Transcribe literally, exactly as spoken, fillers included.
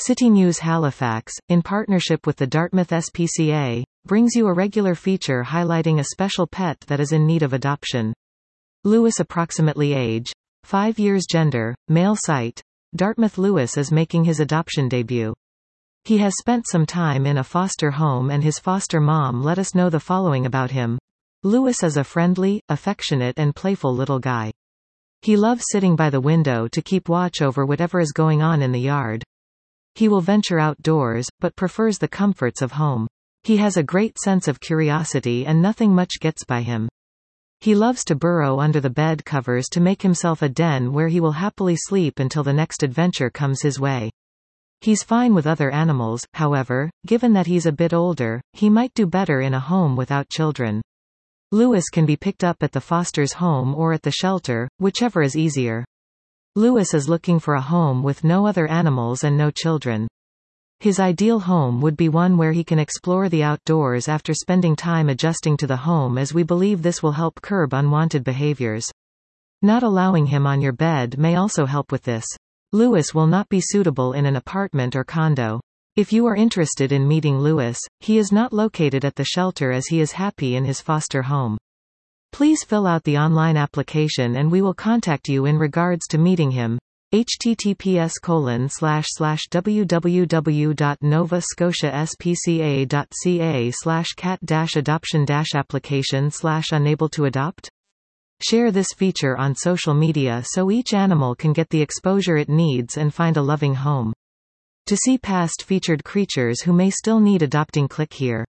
City News Halifax, in partnership with the Dartmouth S P C A, brings you a regular feature highlighting a special pet that is in need of adoption. Lewis, approximately age, five years, gender, male, site, Dartmouth. Lewis is making his adoption debut. He has spent some time in a foster home and his foster mom let us know the following about him. Lewis is a friendly, affectionate and playful little guy. He loves sitting by the window to keep watch over whatever is going on in the yard. He will venture outdoors, but prefers the comforts of home. He has a great sense of curiosity and nothing much gets by him. He loves to burrow under the bed covers to make himself a den where he will happily sleep until the next adventure comes his way. He's fine with other animals, however, given that he's a bit older, he might do better in a home without children. Lewis can be picked up at the foster's home or at the shelter, whichever is easier. Lewis is looking for a home with no other animals and no children. His ideal home would be one where he can explore the outdoors after spending time adjusting to the home, as we believe this will help curb unwanted behaviors. Not allowing him on your bed may also help with this. Lewis will not be suitable in an apartment or condo. If you are interested in meeting Lewis, he is not located at the shelter as he is happy in his foster home. Please fill out the online application and we will contact you in regards to meeting him. https colon slash slash www dot nova scotia s p c a dot c a slash cat dash adoption dash application slash unable to adopt. Share this feature on social media so each animal can get the exposure it needs and find a loving home. To see past featured creatures who may still need adopting, click here.